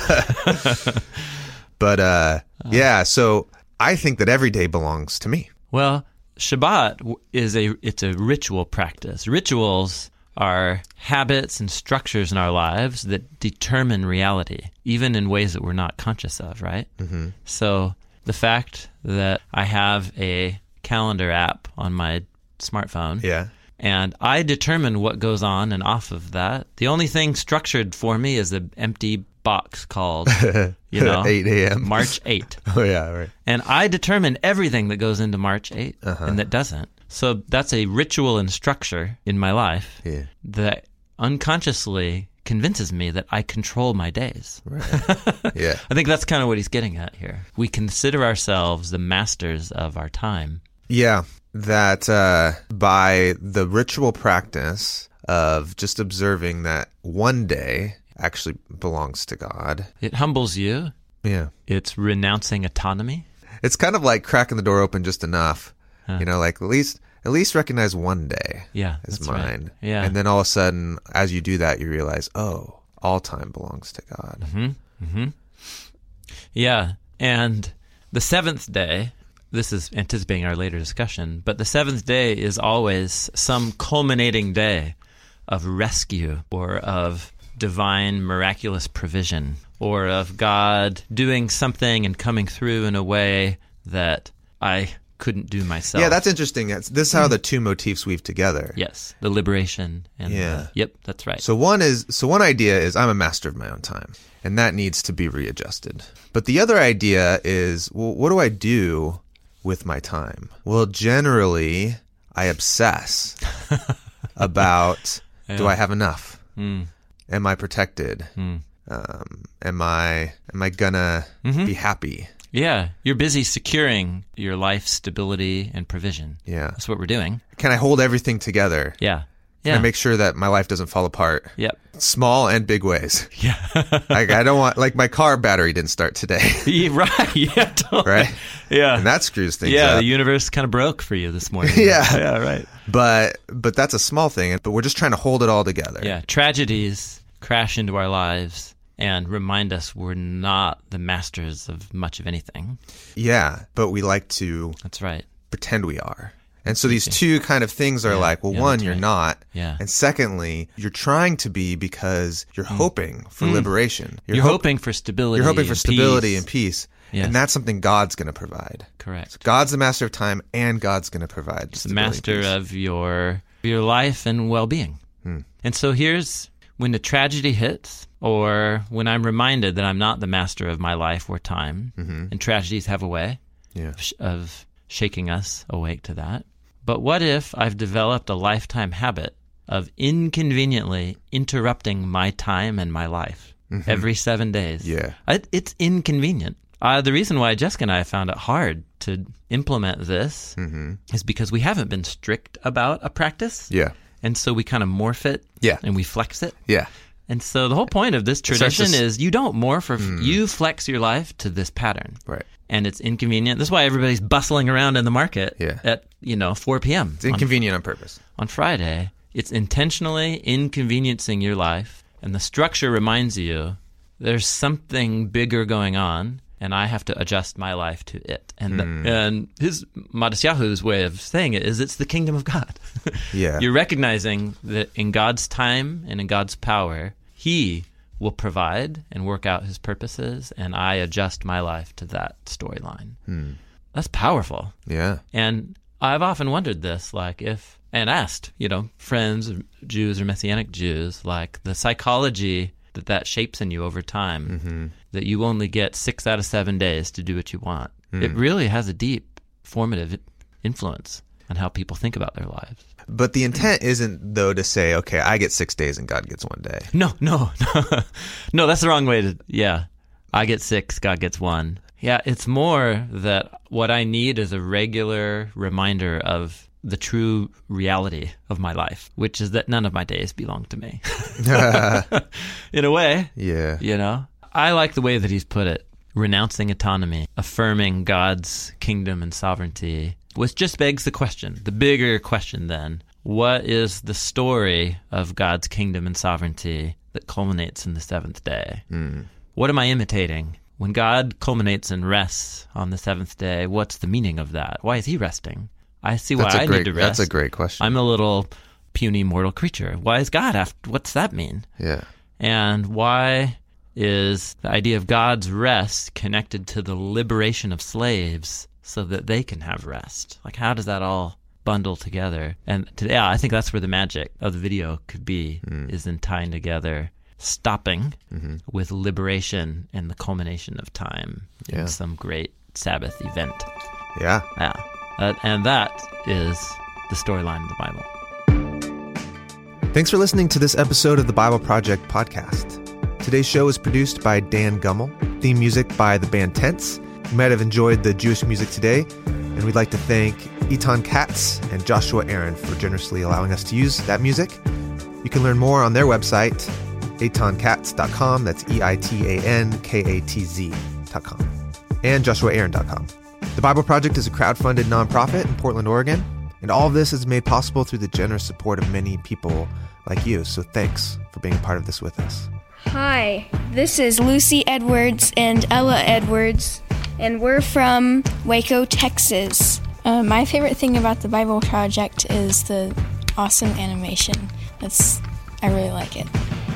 But uh, yeah, so I think that every day belongs to me. Well, Shabbat w- is a it's a ritual practice. Rituals are habits and structures in our lives that determine reality, even in ways that we're not conscious of, right? Mm-hmm. So the fact that I have a calendar app on my smartphone, Yeah. and I determine what goes on and off of that. The only thing structured for me is an empty box called, you know, eight a.m. March eighth. Oh, yeah, right. And I determine everything that goes into March eighth and that doesn't. So that's a ritual and structure in my life Yeah. that unconsciously convinces me that I control my days. Right. Yeah. I think that's kind of what he's getting at here. We consider ourselves the masters of our time. Yeah. That uh, by the ritual practice of just observing that one day actually belongs to God. It humbles you. Yeah. It's renouncing autonomy. It's kind of like cracking the door open just enough. You know, like at least at least recognize one day Yeah, as that's right. mine. Yeah. And then all of a sudden, as you do that, you realize, oh, all time belongs to God. Mm-hmm. Yeah, and the seventh day, this is anticipating our later discussion, but the seventh day is always some culminating day of rescue or of divine miraculous provision or of God doing something and coming through in a way that I couldn't do myself. Yeah, that's interesting. That's, this is how the two motifs weave together. Yes, the liberation. And Yeah. the- yep, that's right. So one is so one idea is I'm a master of my own time, and that needs to be readjusted. But the other idea is, well, what do I do with my time? Well, generally, I obsess about do I have enough? Mm. Am I protected? Mm. Um, am I am I gonna Mm-hmm. be happy? Yeah, you're busy securing your life stability and provision. Yeah. That's what we're doing. Can I hold everything together? Yeah. Can Yeah. I make sure that my life doesn't fall apart? Yep. Small and big ways. Yeah. Like I don't want like my car battery didn't start today, Yeah, right. Yeah. Totally. right? Yeah. And that screws things yeah. up. The universe kind of broke for you this morning. Yeah. Yeah. Right. But but that's a small thing. But we're just trying to hold it all together. Yeah. Tragedies crash into our lives and remind us we're not the masters of much of anything. Yeah. But we like to That's right. pretend we are. And so these two kind of things are Yeah, like, well, yeah, one, that's you're right. not. Yeah. And secondly, you're trying to be because you're hoping for liberation. You're, hop- hoping for stability. You're hoping for and stability peace. and peace. Yes. And that's something God's going to provide. Correct. God's the master of time, and God's going to provide the stability and master peace. of your your life and well-being. Hmm. And so here's when the tragedy hits, or when I'm reminded that I'm not the master of my life or time, Mm-hmm. and tragedies have a way Yeah. of, sh- of shaking us awake to that. But what if I've developed a lifetime habit of inconveniently interrupting my time and my life every seven days? Mm-hmm. Yeah. I, it's inconvenient. Uh, the reason why Jessica and I found it hard to implement this Mm-hmm. is because we haven't been strict about a practice. Yeah. And so we kind of morph it Yeah. and we flex it. Yeah. And so the whole point of this starts tradition to s- is you don't morph or f- you flex your life to this pattern. Right. And it's inconvenient. That's why everybody's bustling around in the market Yeah. at, you know, four p.m. It's on, inconvenient on purpose. on Friday. It's intentionally inconveniencing your life. And the structure reminds you there's something bigger going on, and I have to adjust my life to it. And the, and his Matisyahu's way of saying it is it's the kingdom of God. Yeah. You're recognizing that in God's time and in God's power, He will provide and work out His purposes, and I adjust my life to that storyline. That's powerful. Yeah. And I've often wondered this, like if, and asked, you know, friends, or Jews or Messianic Jews, like the psychology that that shapes in you over time, that you only get six out of seven days to do what you want. It really has a deep formative influence. and how people think about their lives. But the intent isn't, though, to say, okay, I get six days and God gets one day. No, no, no. No, that's the wrong way to, yeah. I get six, God gets one. Yeah, it's more that what I need is a regular reminder of the true reality of my life, which is that none of my days belong to me. In a way. Yeah. You know? I like the way that he's put it. Renouncing autonomy, affirming God's kingdom and sovereignty, which just begs the question, the bigger question then, what is the story of God's kingdom and sovereignty that culminates in the seventh day? Mm. What am I imitating? When God culminates and rests on the seventh day, what's the meaning of that? Why is he resting? I see why That's a I great, need to rest. That's a great question. I'm a little puny mortal creature. Why is God after? What's that mean? Yeah. And why is the idea of God's rest connected to the liberation of slaves so that they can have rest? Like, how does that all bundle together? And today, yeah, I think that's where the magic of the video could be, mm. is in tying together stopping mm-hmm. with liberation and the culmination of time yeah. in some great Sabbath event. Yeah. Yeah. Uh, and that is the storyline of the Bible. Thanks for listening to this episode of the Bible Project podcast. Today's show is produced by Dan Gummel, theme music by the band Tents. You might have enjoyed the Jewish music today, and we'd like to thank Eitan Katz and Joshua Aaron for generously allowing us to use that music. You can learn more on their website, eitan katz dot com, that's E I T A N K A T Z dot com, and joshua aaron dot com. The Bible Project is a crowd-funded nonprofit in Portland, Oregon, and all of this is made possible through the generous support of many people like you, so thanks for being a part of this with us. Hi, this is Lucy Edwards and Ella Edwards, and we're from Waco, Texas. Uh, my favorite thing about the Bible Project is the awesome animation. That's, I really like it.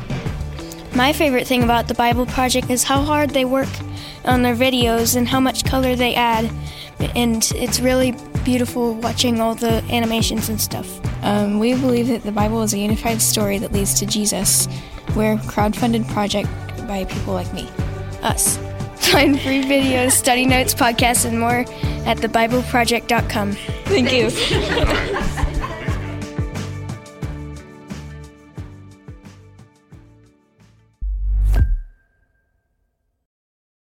My favorite thing about the Bible Project is how hard they work on their videos and how much color they add, and it's really beautiful watching all the animations and stuff. Um, we believe that the Bible is a unified story that leads to Jesus. We're a crowd-funded project by people like me, us. Find free videos, study notes, podcasts, and more at the bible project dot com. Thank you.